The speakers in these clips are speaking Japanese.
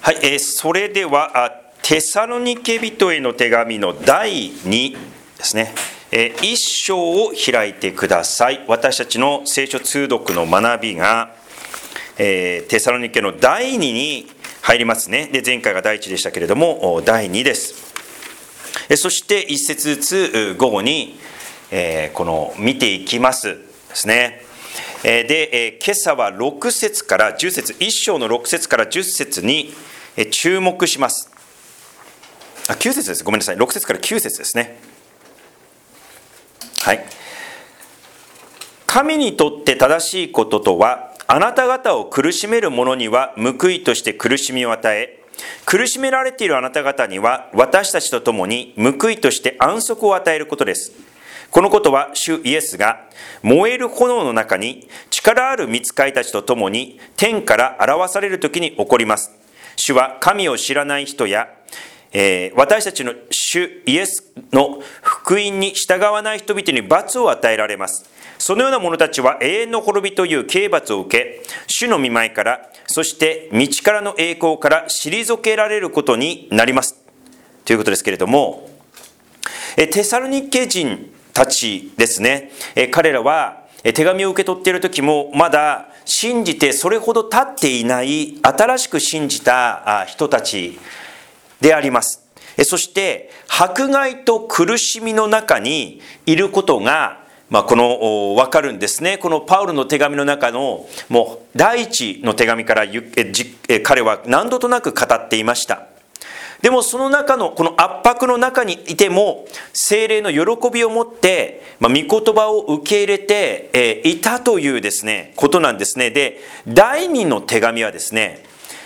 はい、それではテサロニケ人への手紙の第2ですね、1章を開いてください。私たちの聖書通読の学びが、テサロニケの第2に入りますね。で、前回が第1でしたけれども第2です。そして1節ずつ午後に、この見ていきますですね。で、今朝は6節から10節、1章の6節から10節に注目します。9節です。ごめんなさい。6節から9節ですね。はい。神にとって正しいこととは、あなた方を苦しめる者には報いとして苦しみを与え、苦しめられているあなた方には私たちと共に報いとして安息を与えることです。このことは主イエスが燃える炎の中に力ある御使いたちと共に天から表されるときに起こります。主は神を知らない人や、私たちの主イエスの福音に従わない人々に罰を与えられます。そのような者たちは永遠の滅びという刑罰を受け、主の御前から、そして道からの栄光から退けられることになります。ということですけれども、テサロニケ人たちですね、彼らは手紙を受け取っている時もまだ信じてそれほど経っていない新しく信じた人たちであります。そして迫害と苦しみの中にいることがこの分かるんですね。このパウロの手紙の中のもう第一の手紙から彼は何度となく語っていました。でもその中のこの圧迫の中にいても聖霊の喜びを持って御言葉を受け入れていたというですねことなんですね。で、第二の手紙はですね、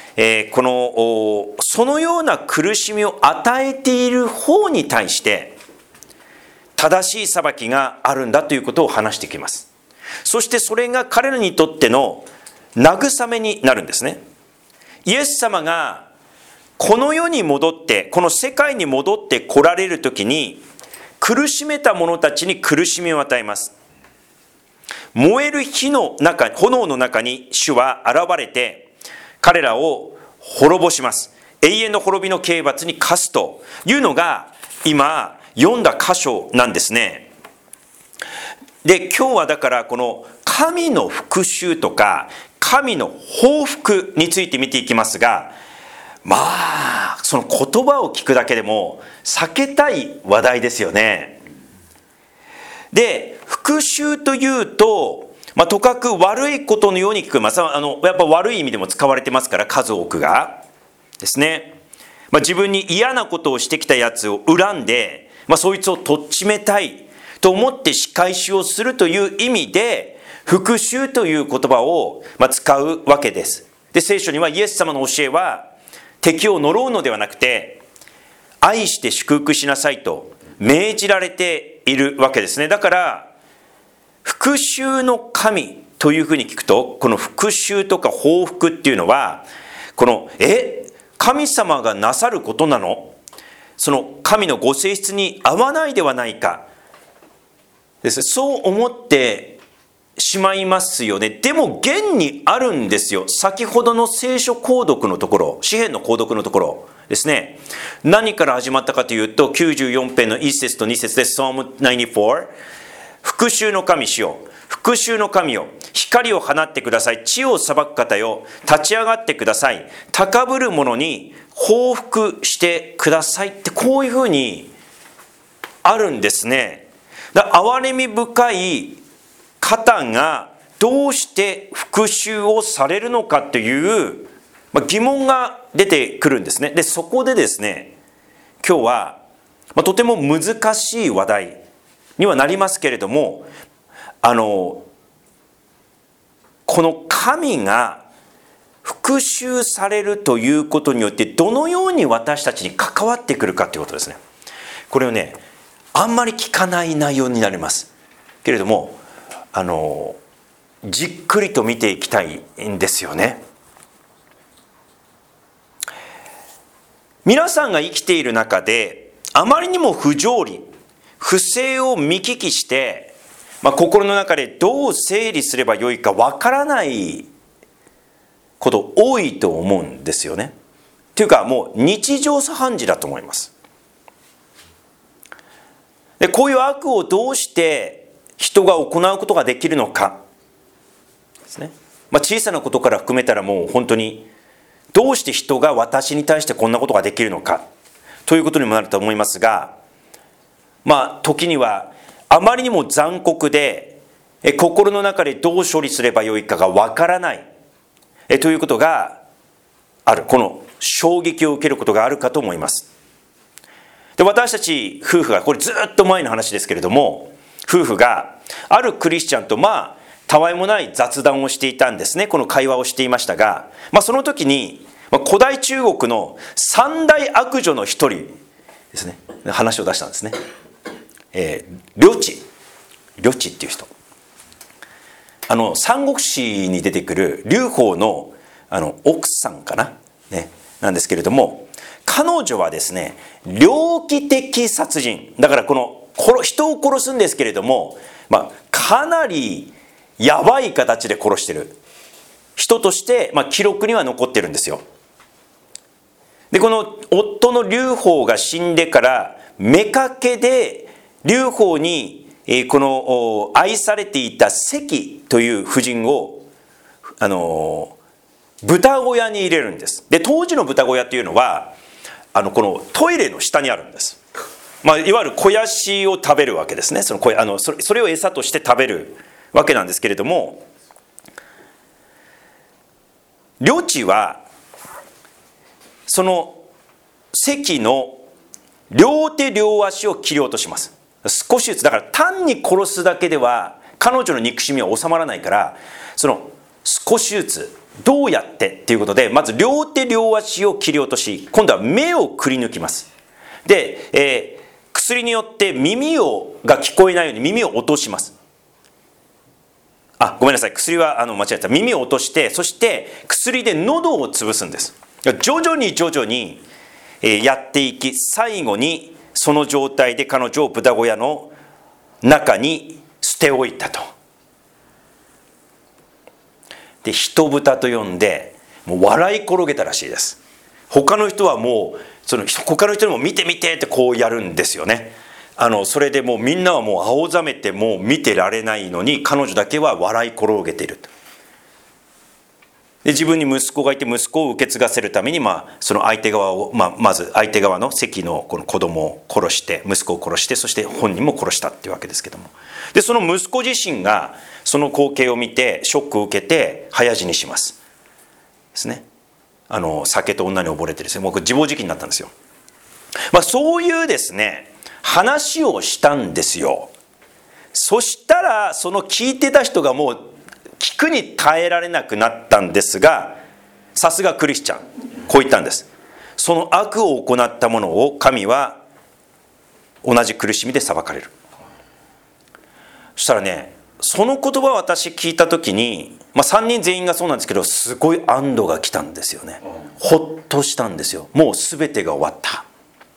そのような苦しみを与えている方に対して正しい裁きがあるんだということを話してきます。そしてそれが彼らにとっての慰めになるんですね。イエス様がこの世に戻って、この世界に戻って来られるときに、苦しめた者たちに苦しみを与えます。燃える炎の中に主は現れて、彼らを滅ぼします。永遠の滅びの刑罰に課すというのが、今読んだ箇所なんですね。で、今日はだからこの神の復讐とか、神の報復について見ていきますが、その言葉を聞くだけでも避けたい話題ですよね。で、復讐というと、とかく悪いことのように聞こえます。やっぱ悪い意味でも使われてますから、数多くがですね。自分に嫌なことをしてきたやつを恨んで、そいつをとっちめたいと思って仕返しをするという意味で、復讐という言葉を使うわけです。で、聖書にはイエス様の教えは、敵を呪うのではなくて、愛して祝福しなさいと命じられているわけですね。だから、復讐の神というふうに聞くと、この復讐とか報復っていうのは、神様がなさることなの？その神のご性質に合わないではないか。そう思ってしまいますよね。でも現にあるんですよ。先ほどの聖書購読のところ、詩編の購読のところですね。何から始まったかというと、94編の1節と2節です。Psalm 94。復讐の神主よ、復讐の神よ、光を放ってください。地を裁く方よ、立ち上がってください。高ぶる者に報復してくださいって、こういうふうにあるんですね。憐れみ深い方がどうして復讐をされるのかという疑問が出てくるんですね。で、そこでですね、今日はとても難しい話題にはなりますけれども、この神が復讐されるということによってどのように私たちに関わってくるかということですね。これをね、あんまり聞かない内容になりますけれども、じっくりと見ていきたいんですよね。皆さんが生きている中であまりにも不条理、不正を見聞きして、心の中でどう整理すればよいかわからないこと多いと思うんですよね。 というかもう日常茶飯事だと思います。でこういう悪をどうして人が行うことができるのかですね。小さなことから含めたらもう本当にどうして人が私に対してこんなことができるのかということにもなると思いますが、時にはあまりにも残酷で心の中でどう処理すればよいかがわからないということがある。この衝撃を受けることがあるかと思います。で私たち夫婦が、これずっと前の話ですけれども、夫婦があるクリスチャンとたわいもない雑談をしていたんですね。この会話をしていましたが、その時に古代中国の三大悪女の一人ですね、話を出したんですね。呂智っていう人、三国志に出てくる劉邦の奥さんかな、なんですけれども、彼女はですね、猟奇的殺人だから、この人を殺すんですけれども、かなりやばい形で殺してる人として、記録には残ってるんですよ。でこの夫の劉邦が死んでから妾で劉邦にこの愛されていた関という婦人を豚小屋に入れるんです。で当時の豚小屋っていうのはこのトイレの下にあるんです。いわゆる肥やしを食べるわけですね。それを餌として食べるわけなんですけれども、呂智はその関の両手両足を切り落とします。少しずつ、だから単に殺すだけでは彼女の憎しみは収まらないから、その少しずつどうやってっていうことで、まず両手両足を切り落とし、今度は目をくり抜きます。で、薬によって耳が聞こえないように耳を落とします。ごめんなさい、薬は間違えた。耳を落として、そして薬で喉を潰すんです。徐々にやっていき、最後にその状態で彼女を豚小屋の中に捨て置いたと。で人豚と呼んでもう笑い転げたらしいです。他の人はもう他の人にも見て見てってこうやるんですよね。それでもうみんなはもう青ざめてもう見てられないのに、彼女だけは笑い転げていると。で自分に息子がいて、息子を受け継がせるために、その相手側を、まず相手側の関のこの子供を殺して、息子を殺して、そして本人も殺したっていうわけですけども、でその息子自身がその光景を見てショックを受けて早死にしますですね。酒と女に溺れてですね、もう自暴自棄になったんですよ。そういうですね話をしたんですよ。そしたらその聞いてた人がもう聞くに耐えられなくなったんですが、さすがクリスチャン、こう言ったんです。その悪を行ったものを神は同じ苦しみで裁かれる。そしたらね、その言葉を私聞いた時に、3人全員がそうなんですけど、すごい安堵が来たんですよね。ほっとしたんですよ。もう全てが終わった。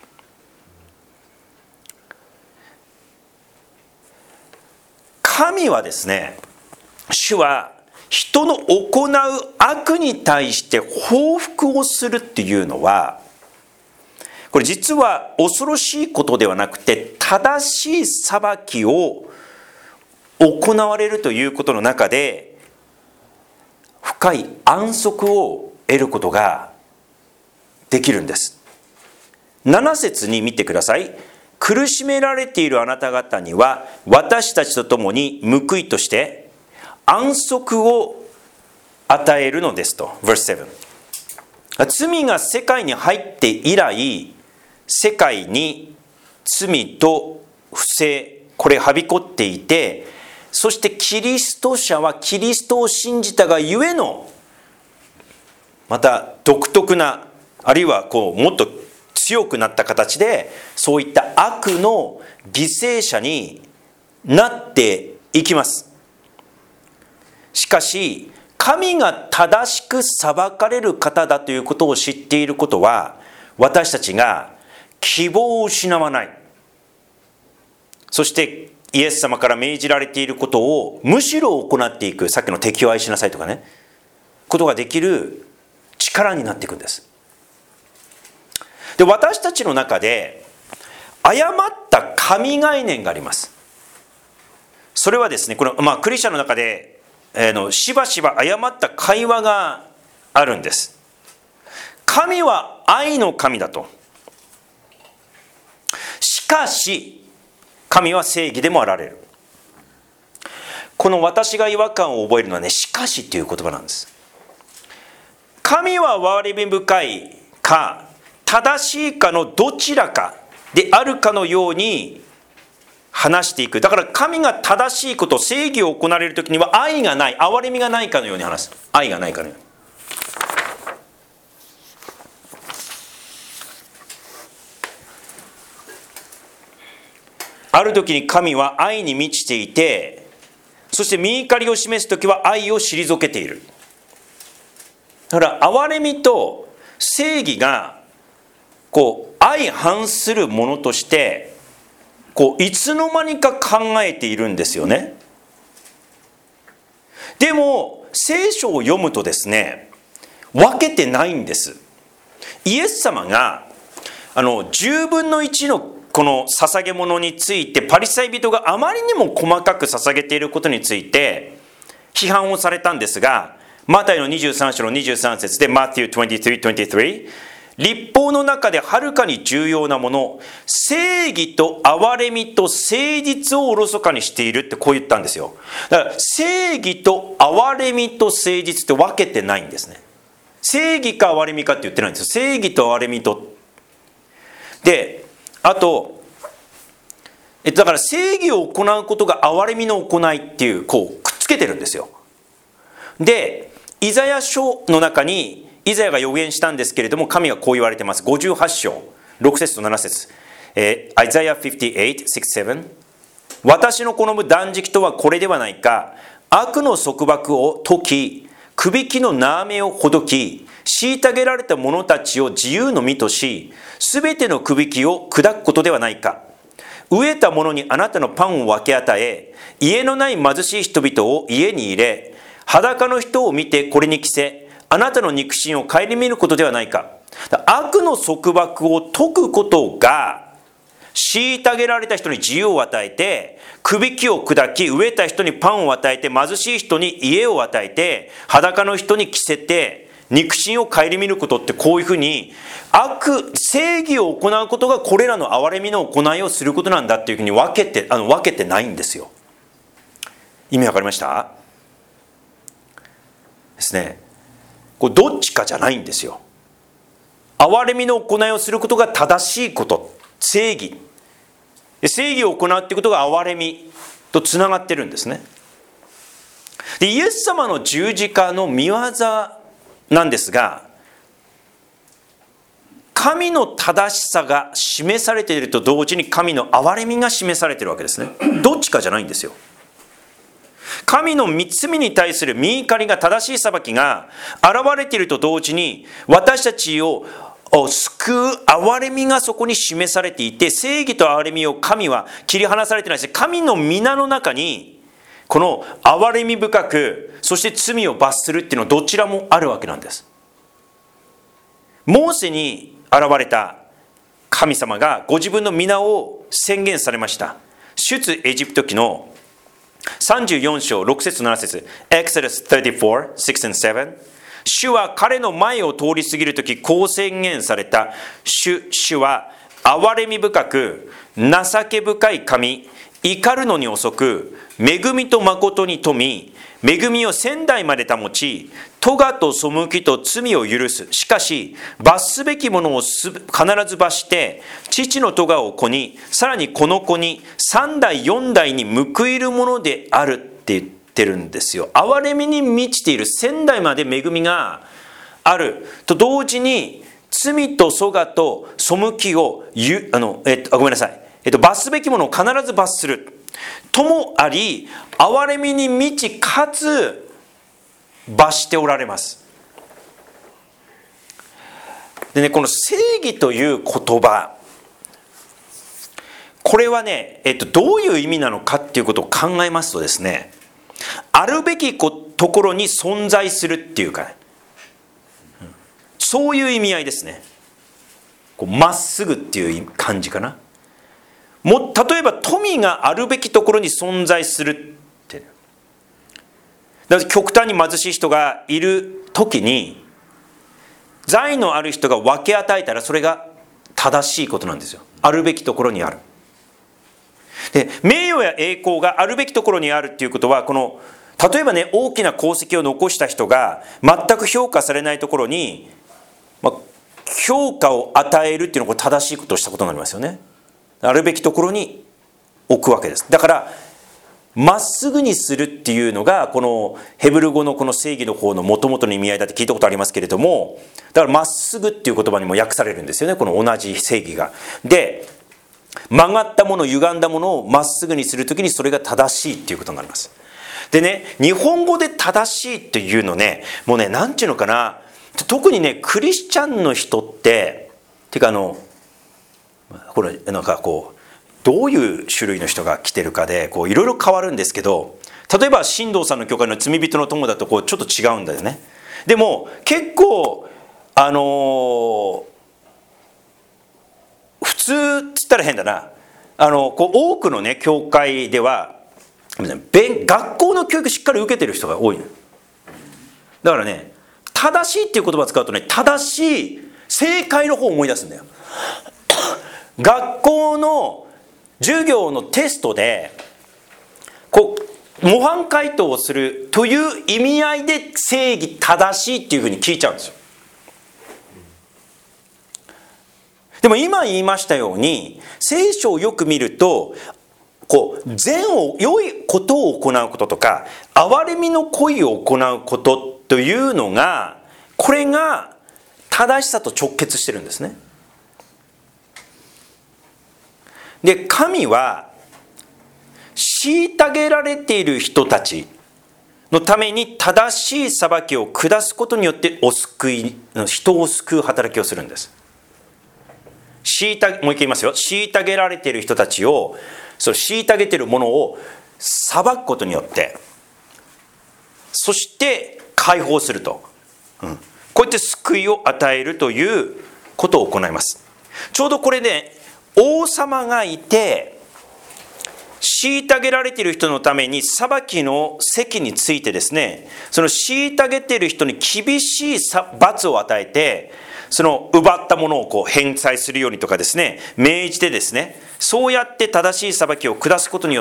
神はですね、主は人の行う悪に対して報復をするっていうのは、これ実は恐ろしいことではなくて、正しい裁きを行われるということの中で深い安息を得ることができるんです。7節に見てください。苦しめられているあなた方には私たちと共に報いとして安息を与えるのですと。Verse 7。罪が世界に入って以来、世界に罪と不正、これはびこっていて、そしてキリスト者はキリストを信じたがゆえの、また独特な、あるいはもっと強くなった形で、そういった悪の犠牲者になっていきます。しかし神が正しく裁かれる方だということを知っていることは、私たちが希望を失わない、そしてイエス様から命じられていることをむしろ行っていく、さっきの敵を愛しなさいとかね、ことができる力になっていくんです。 で、私たちの中で誤った神概念があります。それはですね、この、クリスチャンの中でしばしば誤った会話があるんです。神は愛の神だと。しかし神は正義でもあられる。この私が違和感を覚えるのはね、しかしっていう言葉なんです。神は憐れみ深いか正しいかのどちらかであるかのように話していく。だから神が正しいこと、正義を行われるときには愛がない、憐れみがないかのように話す。愛がないかのように。ある時に神は愛に満ちていて、そして御怒りを示す時は愛を退けている。だから憐れみと正義が相反するものとしていつの間にか考えているんですよね。でも聖書を読むとですね、分けてないんです。イエス様が10分の1のこの捧げ物についてパリサイ人があまりにも細かく捧げていることについて批判をされたんですが、マタイの23章の23節で Matthew 23:23、 律法の中ではるかに重要なもの、正義と憐れみと誠実をおろそかにしているってこう言ったんですよ。だから正義と憐れみと誠実って分けてないんですね。正義か憐れみかって言ってないんですよ。正義と憐れみと。で、あとだから正義を行うことが憐れみの行いっていうくっつけてるんですよ。で、イザヤ書の中にイザヤが予言したんですけれども、神はこう言われています。58章6節と7節、Isaiah 58:6-7、 私の好む断食とはこれではないか。悪の束縛を解き、くびきの縄目をほどき、虐げられた者たちを自由の身とし、すべてのくびきを砕くことではないか。飢えた者にあなたのパンを分け与え、家のない貧しい人々を家に入れ、裸の人を見てこれに着せ、あなたの肉親を顧みることではないか。悪の束縛を解くことが、虐げられた人に自由を与えて、くびきを砕き、飢えた人にパンを与えて、貧しい人に家を与えて、裸の人に着せて、肉親を顧みることって、こういうふうに正義を行うことがこれらの憐れみの行いをすることなんだっていうふうに分けてないんですよ。意味わかりましたですね。これどっちかじゃないんですよ。憐れみの行いをすることが正しいこと、正義を行うっていうことが憐れみとつながってるんですね。で、イエス様の十字架の御業なんですが、神の正しさが示されていると同時に神の憐れみが示されているわけですね。どっちかじゃないんですよ。神の罪に対する御怒りが、正しい裁きが現れていると同時に、私たちを救う憐れみがそこに示されていて、正義と憐れみを神は切り離されてないし、神の皆の中にこの憐れみ深く、そして罪を罰するっていうのはどちらもあるわけなんです。モーセに現れた神様がご自分の皆を宣言されました。出エジプト記の34章6節7節 Exodus 34, 6 and 7、 主は彼の前を通り過ぎるときこう宣言された。主は憐れみ深く情け深い神、怒るのに遅く、恵みと誠に富み、恵みを千代まで保ち、咎と背きと罪を許す。しかし罰すべきものを必ず罰して、父の咎を子に、さらにこの子に3代4代に報いるものであるって言ってるんですよ。憐れみに満ちている、千代まで恵みがあると同時に、罪と咎と背きをごめんなさい、罰すべきものを必ず罰するともあり、憐れみに満ちかつ罰しておられます。でね、この正義という言葉、これはね、どういう意味なのかっていうことを考えますとですね、あるべきところに存在するっていうかね、そういう意味合いですね。 まっすぐっていう感じかな。例えば富があるべきところに存在するって。だから極端に貧しい人がいる時に財のある人が分け与えたらそれが正しいことなんですよ。あるべきところにある。で、名誉や栄光があるべきところにあるっていうことは、例えばね、大きな功績を残した人が全く評価されないところに、評価を与えるっていうのはこれ正しいことをしたことになりますよね。あるべきところに置くわけです。だからまっすぐにするっていうのがこのヘブル語のこの正義の方の元々の意味合いだって聞いたことありますけれども、だからまっすぐっていう言葉にも訳されるんですよね、この同じ正義が。で、曲がったもの、歪んだものをまっすぐにするときにそれが正しいっていうことになります。でね、日本語で正しいっていうのね、もうね、なんていうのかな、特にね、クリスチャンの人っていうかこれなんかどういう種類の人が来てるかでいろいろ変わるんですけど、例えば新道さんの教会の罪人の友だとちょっと違うんだよね。でも結構普通って言ったら変だな、多くのね教会では学校の教育しっかり受けてる人が多いの。だからね、正しいっていう言葉を使うとね、正しい正解の方を思い出すんだよ。学校の授業のテストで模範解答をするという意味合いで正義正しいっていうふうに聞いちゃうんですよ。でも今言いましたように、聖書をよく見ると良いことを行うこととか憐れみの行為を行うことというのが、これが正しさと直結してるんですね。で、神は虐げられている人たちのために正しい裁きを下すことによって人を救う働きをするんです。もう一回言いますよ。虐げられている人たちを、その虐げているものを裁くことによって、そして解放すると、こうやって救いを与えるということを行います。ちょうどこれね、王様がいて虐げられている人のために裁きの席についてですね、その虐げている人に厳しい罰を与えて、その奪ったものを返済するようにとかですね、命じてですね、そうやって正しい裁きを下すことによって、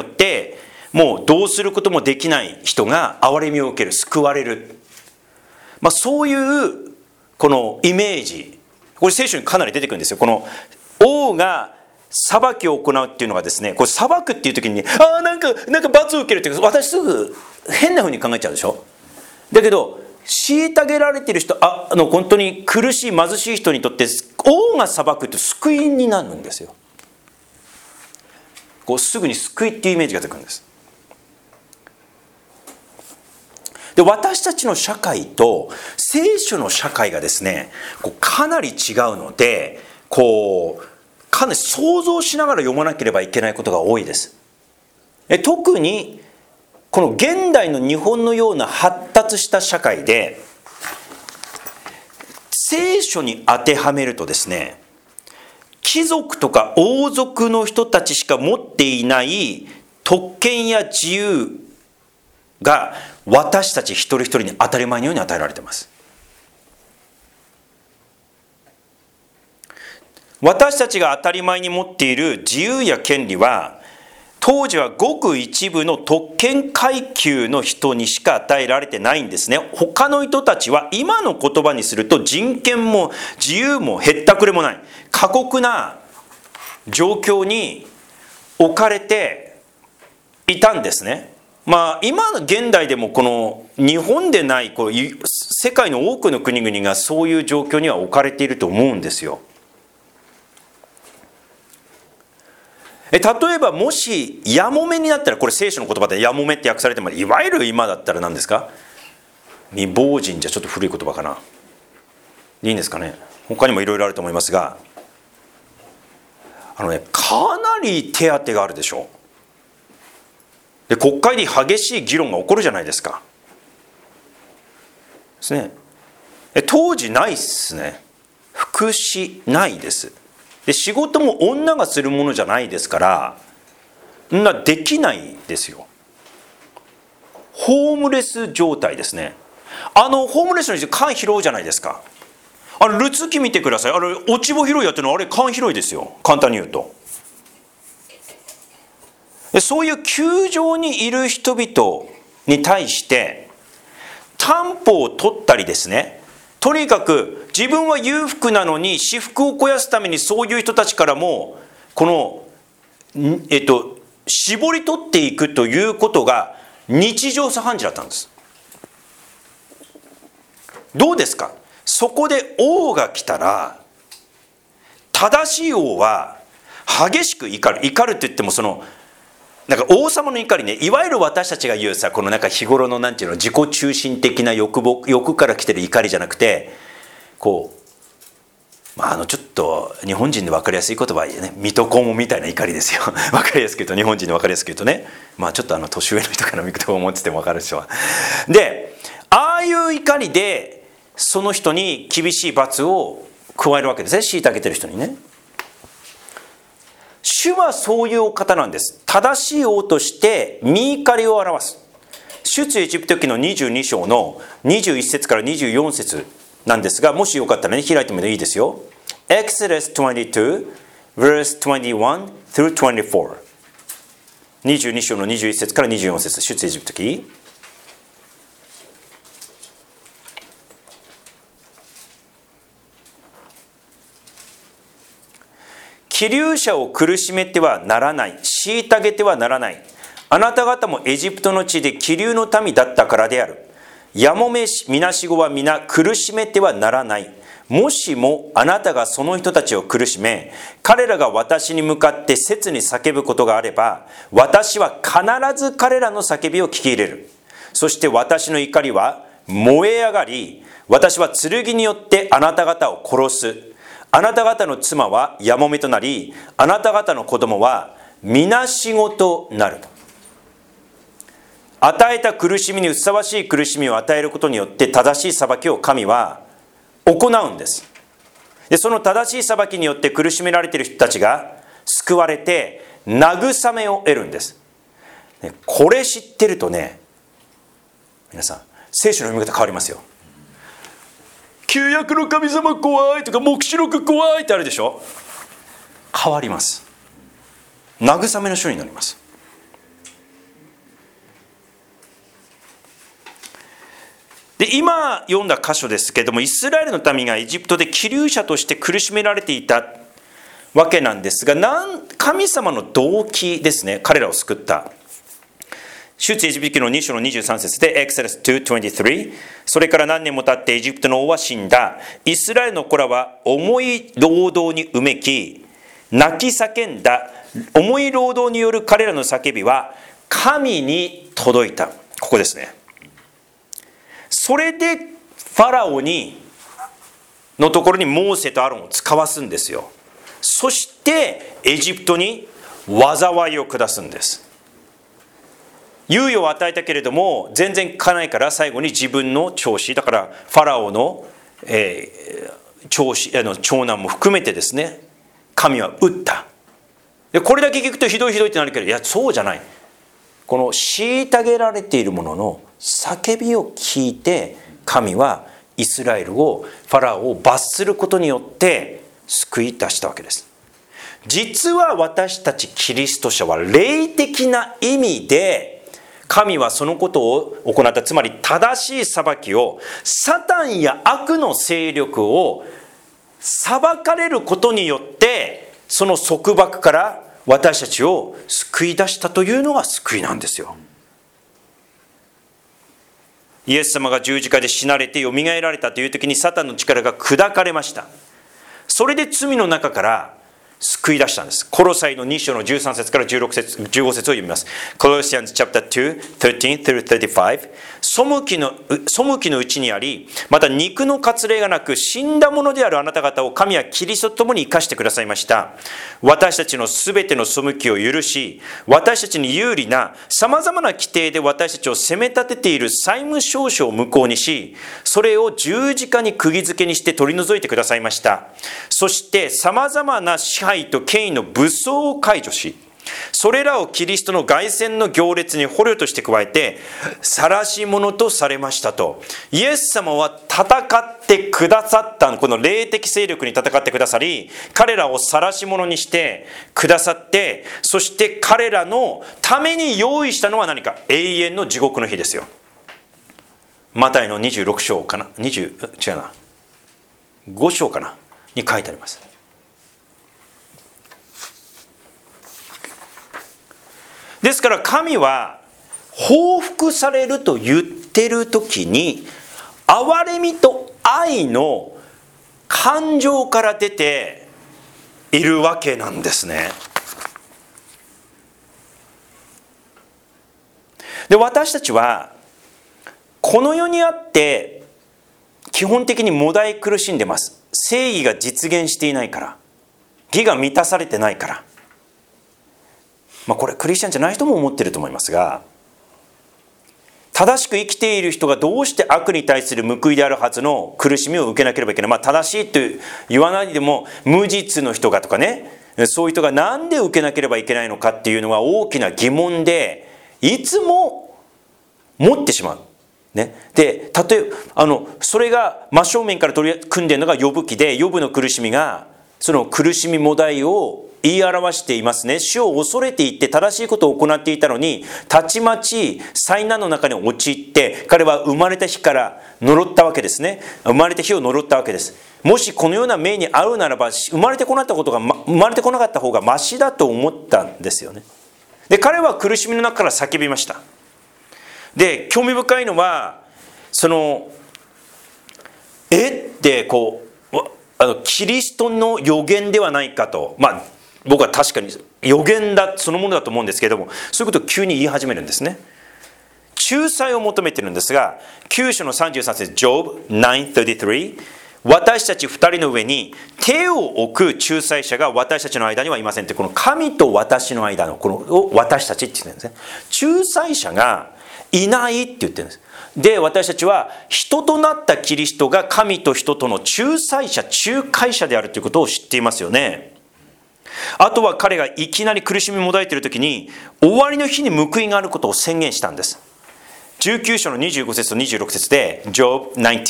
もうどうすることもできない人が憐れみを受ける、救われる、そういうこのイメージ、これ聖書にかなり出てくるんですよ。この王が裁きを行うっていうのがですね、これ裁くっていう時になんか罰を受けるっていうか、私すぐ変な風に考えちゃうでしょ。だけど虐げられている人、本当に苦しい貧しい人にとって王が裁くって救いになるんですよ。すぐに救いっていうイメージが出てくるんです。で、私たちの社会と聖書の社会がですね、かなり違うので、かなり想像しながら読まなければいけないことが多いです。特にこの現代の日本のような発達した社会で聖書に当てはめるとですね、貴族とか王族の人たちしか持っていない特権や自由が私たち一人一人に当たり前のように与えられています。私たちが当たり前に持っている自由や権利は、当時はごく一部の特権階級の人にしか与えられてないんですね。他の人たちは今の言葉にすると人権も自由もへったくれもない過酷な状況に置かれていたんですね。今の現代でもこの日本でない世界の多くの国々がそういう状況には置かれていると思うんですよ。例えばもしやもめになったら、これ聖書の言葉でやもめって訳されても、いわゆる今だったら何ですか、未亡人じゃちょっと古い言葉かな、いいんですかね、他にもいろいろあると思いますが、かなり手当があるでしょう。で、国会で激しい議論が起こるじゃないですか。ですね。当時ないっすね。福祉ないです。 で仕事も女がするものじゃないですから、できないですよ。ホームレス状態ですね。ホームレスの人缶拾うじゃないですか。ルツキ見てください。落ち穂拾いやってるの、缶拾いですよ、簡単に言うと。でそういう窮状にいる人々に対して担保を取ったりですね、とにかく自分は裕福なのに私腹を肥やすためにそういう人たちからもこの、絞り取っていくということが日常茶飯事だったんです。どうですか。そこで王が来たら、正しい王は激しく怒る。怒るって言ってもなんか王様の怒りね、いわゆる私たちが言うさ、このなんか日頃のなんていうの、自己中心的な欲から来てる怒りじゃなくて、こう、ちょっと日本人で分かりやすい言葉ね、水戸黄門みたいな怒りですよ。分かりやすく言うと、日本人で分かりやすく言うとね、ちょっと年上の人から水戸黄門って言っても分かる人は。で、ああいう怒りでその人に厳しい罰を加えるわけですね、虐げてる人にね。主はそういうお方なんです。正しい王として御怒りを表す。出エジプト記の22章の21節から24節なんですが、もしよかったらね、開いてもいいですよ。Exodus 22 verse 21 through 24。22章の21節から24節、出エジプト記。気流者を苦しめてはならない。虐げてはならない。あなた方もエジプトの地で気流の民だったからである。やもめみなしごは皆苦しめてはならない。もしもあなたがその人たちを苦しめ、彼らが私に向かって切に叫ぶことがあれば、私は必ず彼らの叫びを聞き入れる。そして私の怒りは燃え上がり、私は剣によってあなた方を殺す。あなた方の妻はやもめとなり、あなた方の子供はみなしごとなる。与えた苦しみにふさわしい苦しみを与えることによって正しい裁きを神は行うんです。で、その正しい裁きによって苦しめられている人たちが救われて慰めを得るんです。これ知ってるとね、皆さん聖書の読み方変わりますよ。旧約の神様怖いとか黙示録怖いってあるでしょ。変わります。慰めの書になります。で、今読んだ箇所ですけれども、イスラエルの民がエジプトで気流者として苦しめられていたわけなんですが、神様の動機ですね、彼らを救った。出エジプト記の2章の23節で Exodus 2:23、 それから何年も経ってエジプトの王は死んだ。イスラエルの子らは重い労働にうめき泣き叫んだ。重い労働による彼らの叫びは神に届いた。ここですね。それでファラオのところにモーセとアロンを使わすんですよ。そしてエジプトに災いを下すんです。猶予を与えたけれども全然効かないから、最後に自分の長子だからファラオの、長男も含めてですね、神は撃った。でこれだけ聞くとひどいひどいってなるけど、いやそうじゃない。この虐げられている者の叫びを聞いて、神はイスラエルをファラオを罰することによって救い出したわけです。実は私たちキリスト者は霊的な意味で神はそのことを行った。つまり正しい裁きを、サタンや悪の勢力を裁かれることによってその束縛から私たちを救い出したというのが救いなんですよ。イエス様が十字架で死なれてよみがえられたという時にサタンの力が砕かれました。それで罪の中から救い出したんです。コロサイの2章の13節から16節、15節を読みます。Colossians chapter 2, 13 through 35。背きのうちにあり、また肉の割礼がなく、死んだものであるあなた方を神はキリストと共に生かしてくださいました。私たちのすべての背きを許し、私たちに有利な様々な規定で私たちを責め立てている債務証書を無効にし、それを十字架に釘付けにして取り除いてくださいました。そして様々な支配と権威の武装を解除し、それらをキリストの凱旋の行列に捕虜として加えて晒し者とされましたと。イエス様は戦ってくださった、この霊的勢力に戦ってくださり、彼らを晒し者にしてくださって、そして彼らのために用意したのは何か、永遠の地獄の日ですよ。マタイの26章かな、5章かなに書いてあります。ですから神は報復されると言ってる時に、憐れみと愛の感情から出ているわけなんですね。で、私たちはこの世にあって基本的にもだい苦しんでます。正義が実現していないから、義が満たされてないから。これクリスチャンじゃない人も思ってると思いますが、正しく生きている人がどうして悪に対する報いであるはずの苦しみを受けなければいけない。正しいと言わないでも無実の人がとかね、そういう人がなんで受けなければいけないのかっていうのが大きな疑問で、いつも持ってしまう。ね、で、例えばそれが真正面から取り組んでいるのがヨブ記で、ヨブの苦しみがその苦しみもだいを言い表していますね。死を恐れていって正しいことを行っていたのに、たちまち災難の中に陥って、彼は生まれた日から呪ったわけですね。生まれた日を呪ったわけです。もしこのような目に遭うならば、生まれてこなかった方がマシだと思ったんですよね。で、彼は苦しみの中から叫びました。で、興味深いのはってキリストの予言ではないかと、僕は確かに予言だそのものだと思うんですけれども、そういうことを急に言い始めるんですね。仲裁を求めてるんですが、9章の33節、Job 9:33、私たち二人の上に手を置く仲裁者が私たちの間にはいませんって、この神と私の間のこの私たちって言ってるんですね。仲裁者がいないって言ってるんです。で、私たちは人となったキリストが神と人との仲裁者、仲介者であるということを知っていますよね。あとは彼がいきなり苦しみもだえている時に、終わりの日に報いがあることを宣言したんです。19章の25節と26節で Job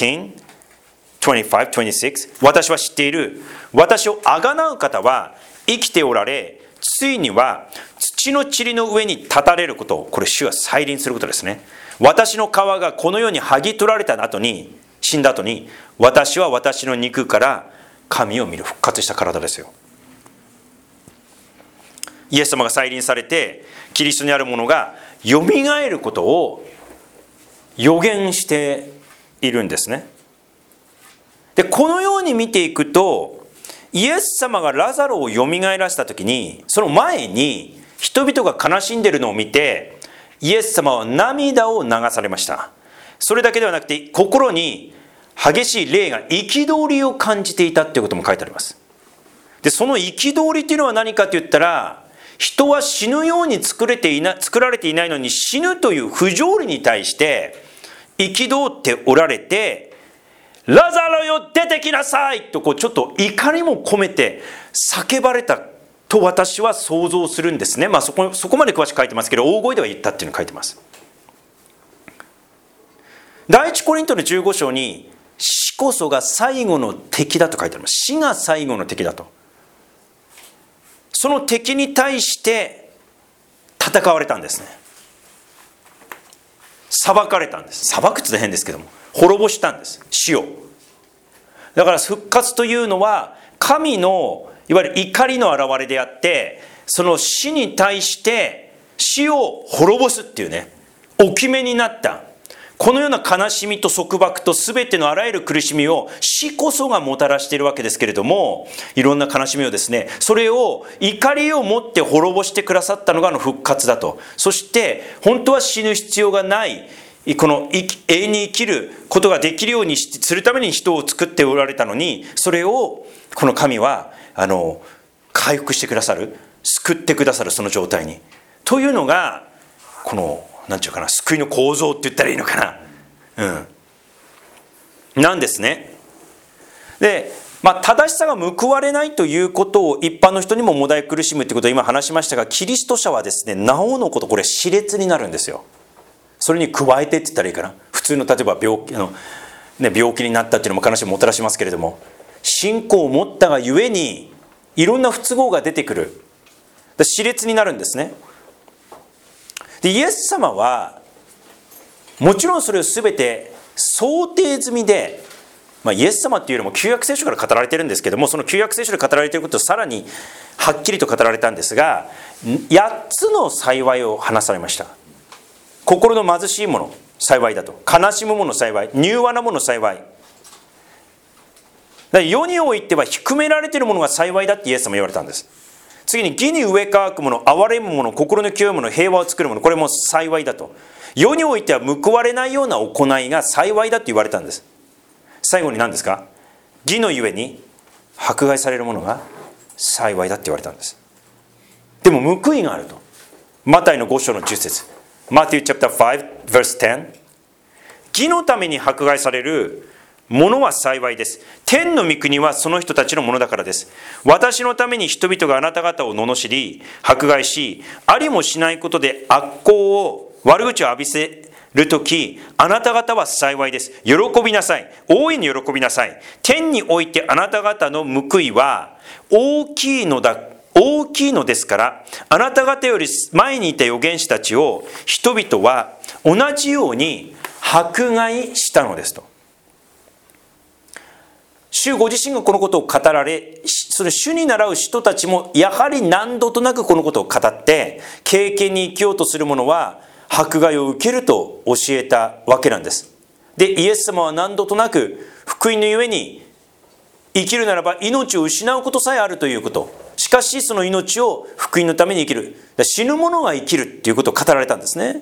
19:25-26、私は知っている。私をあがなう方は生きておられ、ついには土の塵の上に立たれること、これ主は再臨することですね。私の皮がこの世に剥ぎ取られた後に、死んだ後に、私は私の肉から神を見る。復活した体ですよ。イエス様が再臨されて、キリストにあるものがよみがえることを予言しているんですね。で、このように見ていくと、イエス様がラザロをよみがえらせた時に、その前に人々が悲しんでいるのを見て、イエス様は涙を流されました。それだけではなくて、心に激しい霊が憤りを感じていたということも書いてあります。で、その憤りというのは何かと言ったら、人は死ぬように作られていないのに、死ぬという不条理に対して憤っておられて、ラザロよ出てきなさいとちょっと怒りも込めて叫ばれたと私は想像するんですね。そこまで詳しく書いてますけど、大声では言ったっていうのを書いてます。第一コリントの15章に、死こそが最後の敵だと書いてあります。死が最後の敵だと。その敵に対して戦われたんですね。裁かれたんです。裁くって変ですけども、滅ぼしたんです、死を。だから復活というのは神のいわゆる怒りの表れであって、その死に対して死を滅ぼすっていうね、お決めになった。 このような悲しみと束縛と全てのあらゆる苦しみを死こそがもたらしているわけですけれども、いろんな悲しみをですね、それを怒りを持って滅ぼしてくださったのが復活だと。そして本当は死ぬ必要がないこの永遠に生きることができるようにするために人を作っておられたのに、それをこの神は回復してくださる、救ってくださる、その状態にというのがこのなんていうかな、救いの構造って言ったらいいのかな、なんですね。で、正しさが報われないということを一般の人にももだえ苦しむということを今話しましたが、キリスト者はですね、なおのこと、これ熾烈になるんですよ。それに加えてって言ったらいいかな、普通の例えば病気になったっていうのも悲しみをもたらしますけれども、信仰を持ったがゆえにいろんな不都合が出てくる、熾烈になるんですね。で、イエス様はもちろんそれを全て想定済みで、イエス様っていうよりも旧約聖書から語られてるんですけども、その旧約聖書で語られていることをさらにはっきりと語られたんですが、8つの幸いを話されました。心の貧しいもの幸いだと、悲しむもの幸い、柔和なもの幸い、世においては低められているものが幸いだってイエス様言われたんです。次に義に植え乾くもの、憐れむもの、心の清いもの、平和を作るもの、これも幸いだと。世においては報われないような行いが幸いだと言われたんです。最後に何ですか？義のゆえに迫害されるものが幸いだって言われたんです。でも報いがあると。マタイの5章の10節、マタイ chapter 5 verse 10、義のために迫害されるものは幸いです。天の御国はその人たちのものだからです。私のために人々があなた方を罵り、迫害し、ありもしないことで悪行を、悪口を浴びせるとき、あなた方は幸いです。喜びなさい。大いに喜びなさい。天においてあなた方の報いは大きいのですから、あなた方より前にいた預言者たちを人々は同じように迫害したのですと。主ご自身がこのことを語られ、その主に倣う人たちもやはり何度となくこのことを語って、敬虔に生きようとする者は迫害を受けると教えたわけなんです。で、イエス様は何度となく福音のゆえに生きるならば命を失うことさえあるということ。しかしその命を福音のために生きる。死ぬ者が生きるということを語られたんですね。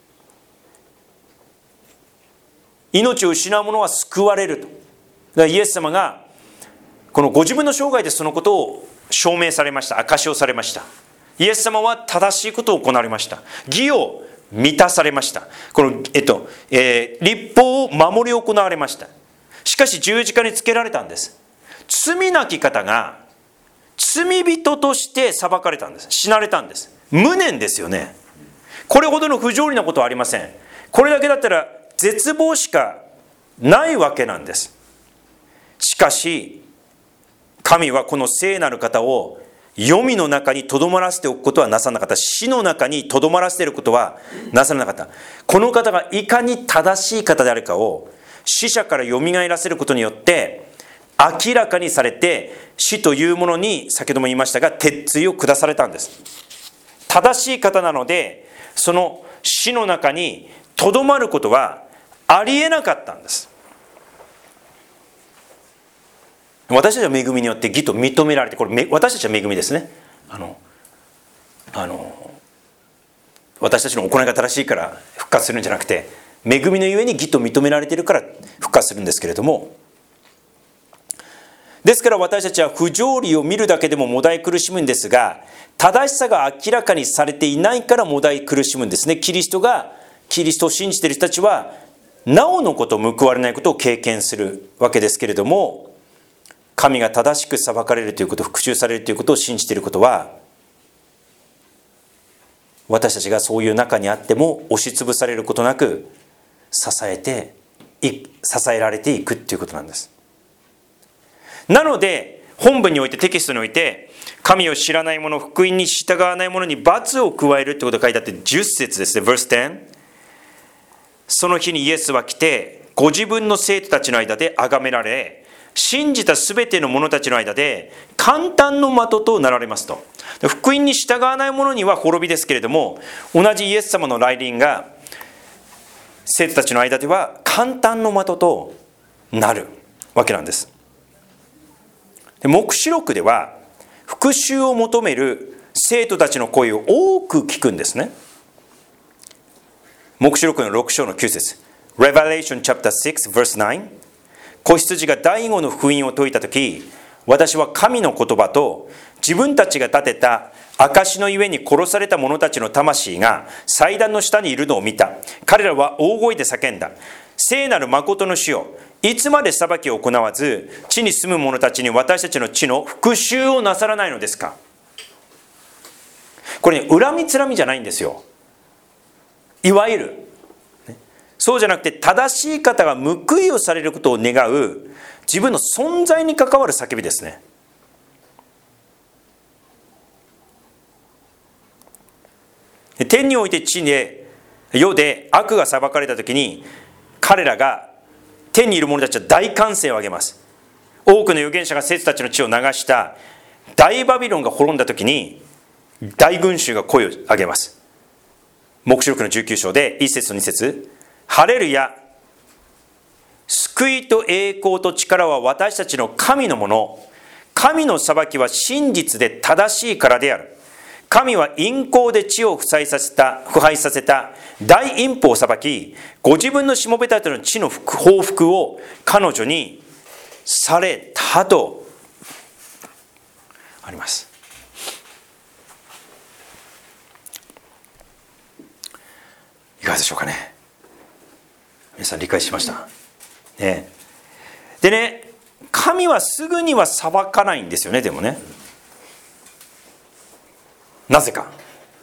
命を失う者は救われると。イエス様がこのご自分の生涯でそのことを証明されました。証しをされました。イエス様は正しいことを行われました。義を満たされました。この、律法を守り行われました。しかし十字架につけられたんです。罪なき方が罪人として裁かれたんです。死なれたんです。無念ですよね。これほどの不条理なことはありません。これだけだったら絶望しかないわけなんです。しかし神はこの聖なる方を黄泉の中にとどまらせておくことはなさなかった。死の中にとどまらせていることはなさなかった。この方がいかに正しい方であるかを死者からよみがえらせることによって明らかにされて、死というものに先ほども言いましたが鉄槌を下されたんです。正しい方なのでその死の中にとどまることはありえなかったんです。私たちは恵みによって義と認められて、これ私たちは恵みですね。私たちの行いが正しいから復活するんじゃなくて、恵みのゆえに義と認められているから復活するんですけれども、ですから私たちは不条理を見るだけでももだえ苦しむんですが、正しさが明らかにされていないからもだえ苦しむんですね。キリストを信じている人たちはなおのこと報われないことを経験するわけですけれども、神が正しく裁かれるということ、復讐されるということを信じていることは、私たちがそういう中にあっても押しつぶされることなく支えられていくということなんです。なので本文において、テキストにおいて、神を知らない者、福音に従わない者に罰を加えるということが書いてあって、10節ですね、verse 10。その日にイエスは来て、ご自分の生徒たちの間で崇められ、信じたすべての者たちの間で簡単の的となられますと。福音に従わない者には滅びですけれども、同じイエス様の来臨が生徒たちの間では簡単の的となるわけなんです。で、黙示録では復讐を求める生徒たちの声を多く聞くんですね。黙示録の6章の9節 Revelation chapter 6 verse 9、 子羊が第5の福音を説いたとき、私は神の言葉と自分たちが建てた証のゆえに殺された者たちの魂が祭壇の下にいるのを見た。彼らは大声で叫んだ。聖なる誠の主よ、いつまで裁きを行わず地に住む者たちに私たちの地の復讐をなさらないのですか。これね、恨みつらみじゃないんですよ。いわゆるそうじゃなくて、正しい方が報いをされることを願う自分の存在に関わる叫びですね。天において地で世で悪が裁かれたときに、彼らが天にいる者たちは大歓声を上げます。多くの預言者が生徒たちの血を流した大バビロンが滅んだときに、大群衆が声を上げます。黙示録の19章で1節と2節、ハレルヤ、救いと栄光と力は私たちの神のもの。神の裁きは真実で正しいからである。神は陰行で地を腐敗させた大陰譜を裁き、ご自分のしもべたちの地の報復を彼女にされたとあります。いかがでしょうかね。皆さん理解しました、ね、でね、神はすぐには裁かないんですよね。でもね、なぜか。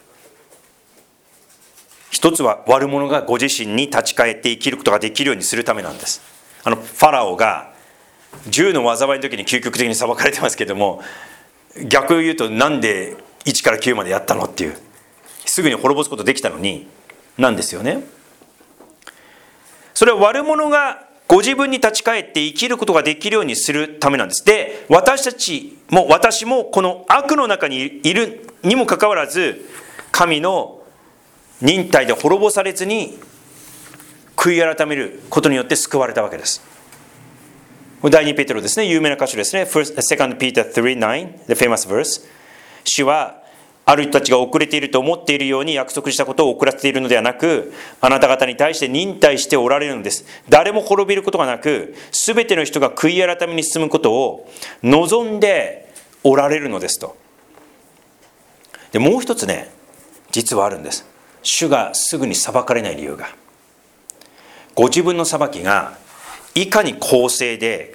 一つは悪者がご自身に立ち返って生きることができるようにするためなんです。ファラオが10の災いの時に究極的に裁かれてますけども、逆を言うとなんで1から9までやったのっていう、すぐに滅ぼすことできたのになんですよね。それは悪者がご自分に立ち返って生きることができるようにするためなんです。で、私もこの悪の中にいるにもかかわらず、神の忍耐で滅ぼされずに悔い改めることによって救われたわけです。第2ペテロですね、有名な箇所ですね。2 Peter 3:9 the famous verse、 主はある人たちが遅れていると思っているように約束したことを遅らせているのではなく、あなた方に対して忍耐しておられるのです。誰も滅びることがなく、すべての人が悔い改めに進むことを望んでおられるのですと。で、もう一つね、実はあるんです。主がすぐに裁かれない理由が、ご自分の裁きがいかに公正で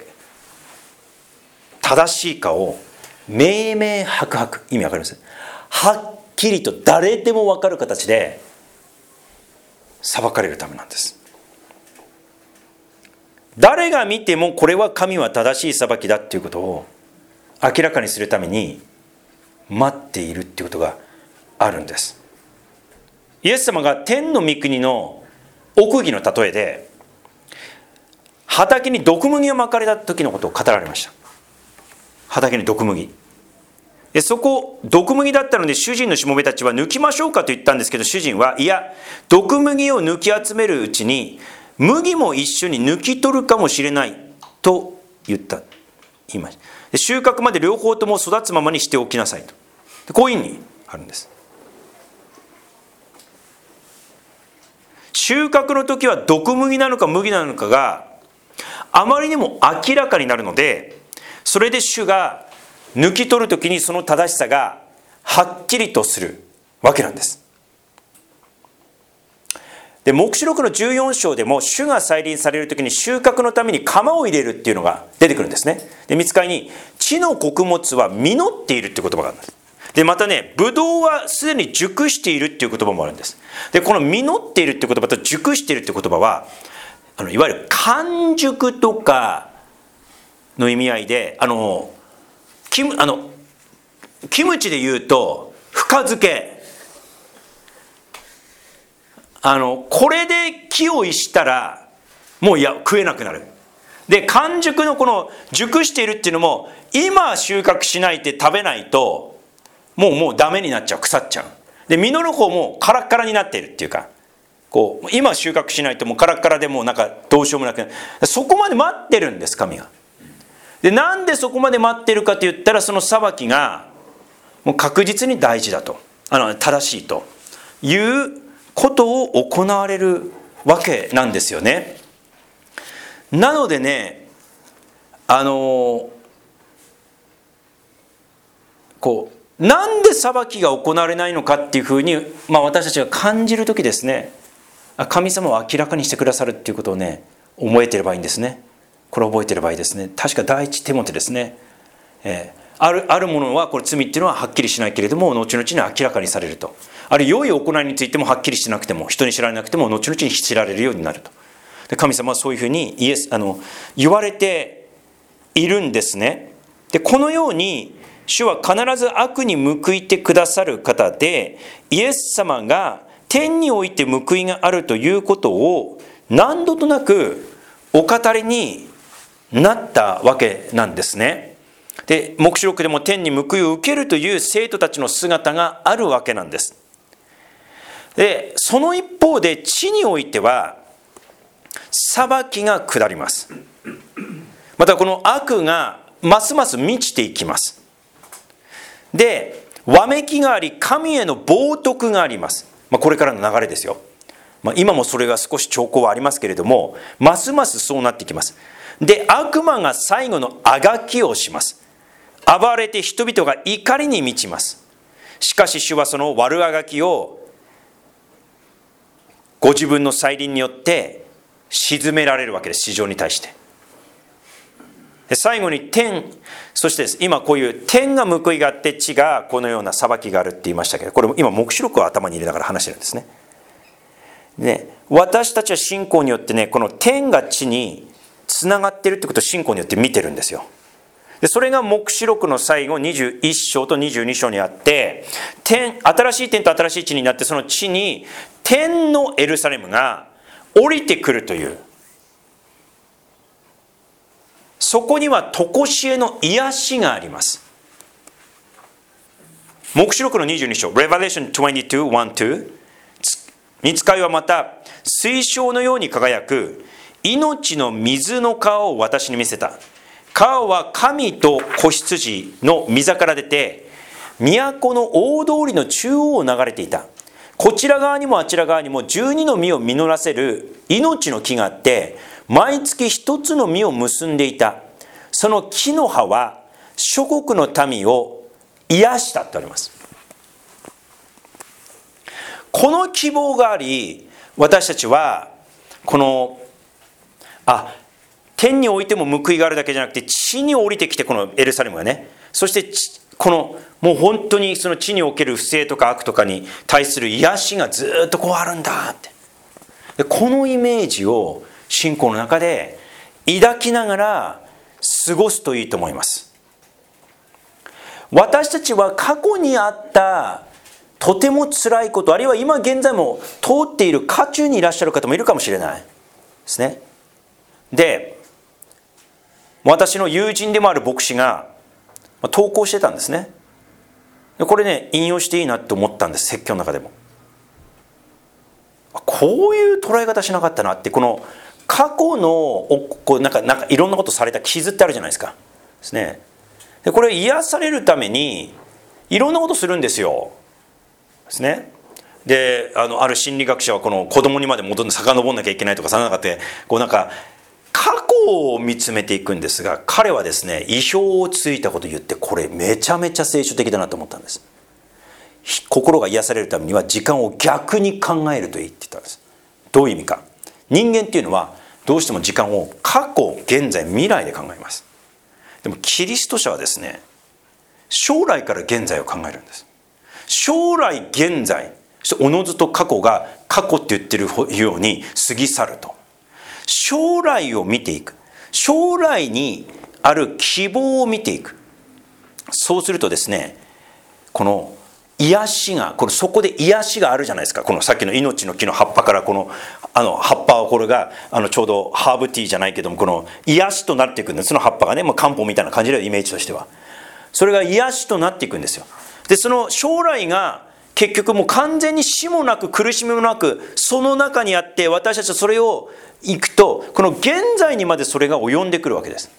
正しいかを明々白々、意味わかります？はっきりと誰でも分かる形で裁かれるためなんです。誰が見てもこれは神は正しい裁きだっていうことを明らかにするために待っているっていうことがあるんです。イエス様が天の御国の奥義の例えで、畑に毒麦をまかれた時のことを語られました。畑に毒麦で、そこ毒麦だったので主人のしもべたちは抜きましょうかと言ったんですけど、主人はいや、毒麦を抜き集めるうちに麦も一緒に抜き取るかもしれないと言いました。で、収穫まで両方とも育つままにしておきなさいと。で、こういう意味あるんです。収穫の時は毒麦なのか麦なのかがあまりにも明らかになるので、それで主が抜き取る時にその正しさがはっきりとするわけなんです。で、黙示録の14章でも主が再臨される時に収穫のために釜を入れるっていうのが出てくるんですね。で、御使いに地の穀物は実っているっていう言葉があるんです。で、またね、ブドウはすでに熟しているっていう言葉もあるんです。で、この実っているっていう言葉と熟しているっていう言葉はいわゆる完熟とかの意味合いで、キムチで言うと深漬け、これで木を逸したらもう食えなくなる。で、完熟のこの熟しているっていうのも、今収穫しないで食べないともうダメになっちゃう、腐っちゃう。で、実の方もカラッカラになっているっていうか、 こう今収穫しないともうカラッカラでもうなんかどうしようもなくなる。そこまで待ってるんです、神が。でなんでそこまで待ってるかと言ったら、その裁きがもう確実に大事だと、正しいということを行われるわけなんですよね。なのでね、なんで裁きが行われないのかっていうふうに、私たちが感じるときですね、神様は明らかにしてくださるっていうことをね、覚えてればいいんですね。これを覚えてればいいですね。確か第一テモテですね。あるものはこれ罪っていうのははっきりしないけれども後々に明らかにされると。あるいは良い行いについてもはっきりしてなくても人に知られなくても後々に知られるようになると。で神様はそういうふうに言われているんですね。でこのように主は必ず悪に報いてくださる方で、イエス様が天において報いがあるということを何度となくお語りになったわけなんですね。で黙示録でも天に報いを受けるという生徒たちの姿があるわけなんです。でその一方で地においては裁きが下ります。またこの悪がますます満ちていきます。でわめきがあり神への冒涜があります。これからの流れですよ。今もそれが少し兆候はありますけれども、ますますそうなってきます。で悪魔が最後のあがきをします。暴れて人々が怒りに満ちます。しかし主はその悪あがきをご自分の再臨によって沈められるわけです、地上に対して。で最後に天、そしてです今こういう天が報いがあって地がこのような裁きがあるって言いましたけど、これも今黙示録を頭に入れながら話してるんですね。で私たちは信仰によってね、この天が地につながっているってことを信仰によって見てるんですよ。でそれが黙示録の最後21章と22章にあって、新しい天と新しい地になって、その地に天のエルサレムが降りてくるという、そこには常しえの癒しがあります。黙示録の22章 Revelation 22:1-2、 御使いはまた水晶のように輝く命の水の川を私に見せた。川は神と子羊の御座から出て都の大通りの中央を流れていた。こちら側にもあちら側にも12の実を実らせる命の木があって、毎月一つの実を結んでいた。その木の葉は諸国の民を癒したとあります。この希望があり、私たちはこの天においても報いがあるだけじゃなくて地に降りてきて、このエルサレムがね、そしてこのもう本当にその地における不正とか悪とかに対する癒しがずっとこうあるんだって。でこのイメージを信仰の中で抱きながら過ごすといいと思います。私たちは過去にあったとても辛いこと、あるいは今現在も通っている渦中にいらっしゃる方もいるかもしれないですね。で私の友人でもある牧師が投稿してたんですね。これね引用していいなって思ったんです、説教の中でも。こういう捉え方しなかったなって。この過去のなんかいろんなことされた傷ってあるじゃないですか。ですね。でこれ癒されるためにいろんなことするんですよ。ですね。である心理学者はこの子供にまで遡んなきゃいけないとかさなかってなんか過去を見つめていくんですが、彼はですね意表をついたことを言って、これめちゃめちゃ聖書的だなと思ったんです。心が癒されるためには時間を逆に考えるといいって言ったんです。どういう意味か。人間っていうのはどうしても時間を過去、現在、未来で考えます。でもキリスト者はですね、将来から現在を考えるんです。将来現在、そしておのずと過去が過去って言ってるように過ぎ去ると。将来を見ていく。将来にある希望を見ていく。そうするとですね、この癒しが、そこで癒しがあるじゃないですか。このさっきの命の木の葉っぱからこの葉っぱはこれがちょうどハーブティーじゃないけども、この癒しとなっていくんです。その葉っぱがね、漢方みたいな感じでイメージとしてはそれが癒しとなっていくんですよ。でその将来が結局もう完全に死もなく苦しみもなくその中にあって、私たちはそれを行くとこの現在にまでそれが及んでくるわけです。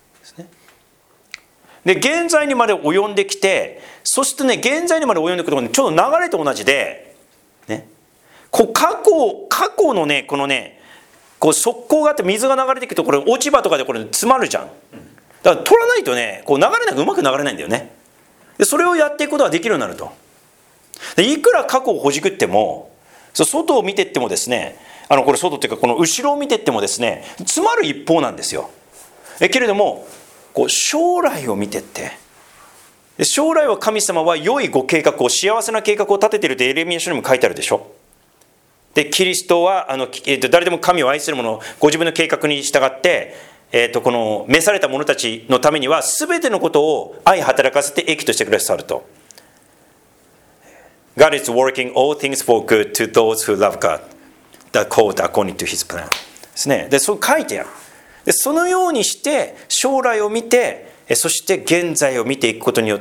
で現在にまで及んできて、そしてね現在にまで及んでくるのが、ちょうど流れと同じで、ね、こう過去のねこのねこう側溝があって水が流れていくと、これ落ち葉とかでこれ詰まるじゃん。だから取らないとねこう流れなくうまく流れないんだよね。でそれをやっていくことができるようになると。でいくら過去をほじくっても、外を見てってもですね、これ外っていうかこの後ろを見てってもですね詰まる一方なんですよ。けれどもこう将来を見てって、将来は神様は良いご計画を、幸せな計画を立てているとエレミヤ書にも書いてあるでしょ。でキリストは誰でも神を愛する者、ご自分の計画に従って、この召された者たちのためには全てのことを愛働かせて益としてくださると。 God is working all things for good to those who love God that called according to his plan ですね。でそう書いてある。でそのようにして将来を見て、そして現在を見ていくことによって、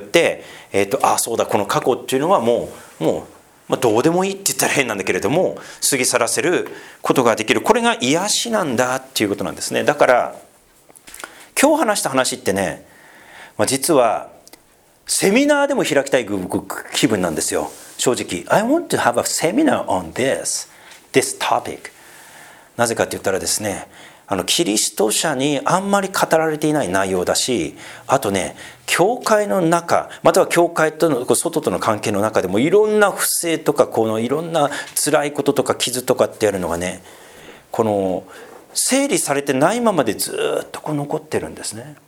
そうだこの過去っていうのはもうどうでもいいって言ったら変なんだけれども過ぎ去らせることができる。これが癒しなんだっていうことなんですね。だから今日話した話ってね、実はセミナーでも開きたい気分なんですよ、正直。 I want to have a seminar on this topic。 なぜかって言ったらですね、キリスト者にあんまり語られていない内容だし、あとね教会の中または教会との外との関係の中でもいろんな不正とかこのいろんな辛いこととか傷とかってやるのがね、この整理されてないままでずっとこう残ってるんですね。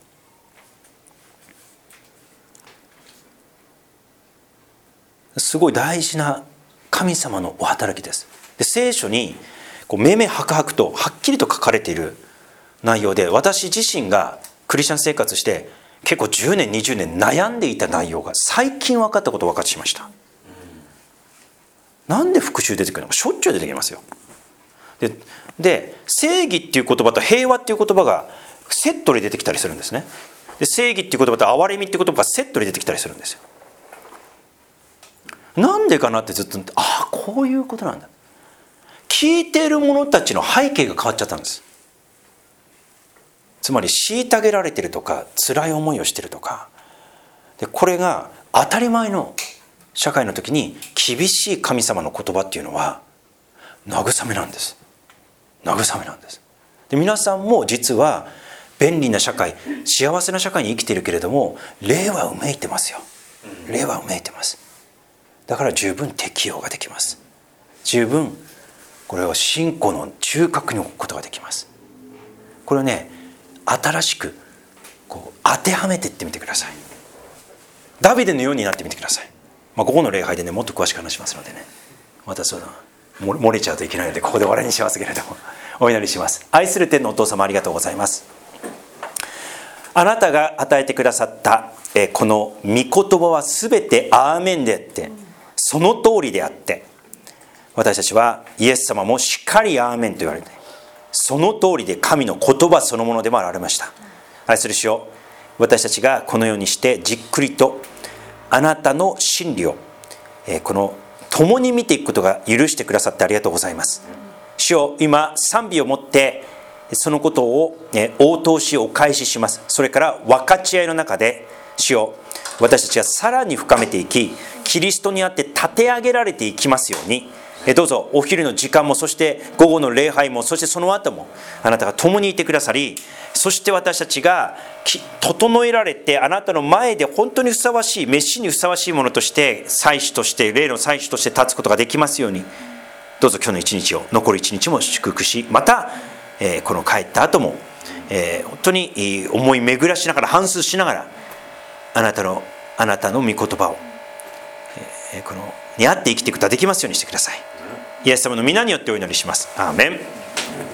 すごい大事な神様のお働きです。で聖書にこう明々白々とはっきりと書かれている内容で、私自身がクリスチャン生活して結構10年20年悩んでいた内容が最近分かったことを分かってしまいました。なんで復讐出てくるのか、しょっちゅう出てきますよ。で正義っていう言葉と平和っていう言葉がセットで出てきたりするんですね。で正義っていう言葉と憐れみっていう言葉がセットで出てきたりするんですよ。なんでかなってずっとこういうことなんだ。聞いている者たちの背景が変わっちゃったんです。つまり虐げられてるとか辛い思いをしてるとかで、これが当たり前の社会の時に厳しい神様の言葉っていうのは慰めなんです。慰めなんです。で皆さんも実は便利な社会、幸せな社会に生きているけれども霊はうめいてますよ。霊はうめいてます。だから十分適用ができます。十分これを信仰の中核に置くことができます。これをね新しくこう当てはめていってみてください。ダビデのようになってみてください。ここの礼拝でねもっと詳しく話しますのでね、また漏れちゃうといけないのでここで終わりにしますけれども、お祈りします。愛する天のお父様、ありがとうございます。あなたが与えてくださったこの御言葉はすべてアーメンであって、その通りであって、私たちはイエス様もしっかりアーメンと言われて、その通りで神の言葉そのものでもあられました。愛する主よ、私たちがこのようにしてじっくりとあなたの真理をこの共に見ていくことが許してくださってありがとうございます。主よ、今賛美をもってそのことを応答しお返しします。それから分かち合いの中で主よ、私たちはさらに深めていき、キリストにあって立て上げられていきますように、どうぞお昼の時間も、そして午後の礼拝も、そしてその後もあなたが共にいてくださり、そして私たちが整えられてあなたの前で本当にふさわしい、召しにふさわしいものとして祭司として、霊の祭司として立つことができますように、どうぞ今日の一日を、残る一日も祝福し、またこの帰った後も本当に思い巡らしながら、反芻しながらあなたの御言葉をこのにあって生きていくことができますようにしてください。イエス様の皆によってお祈りします。アーメン。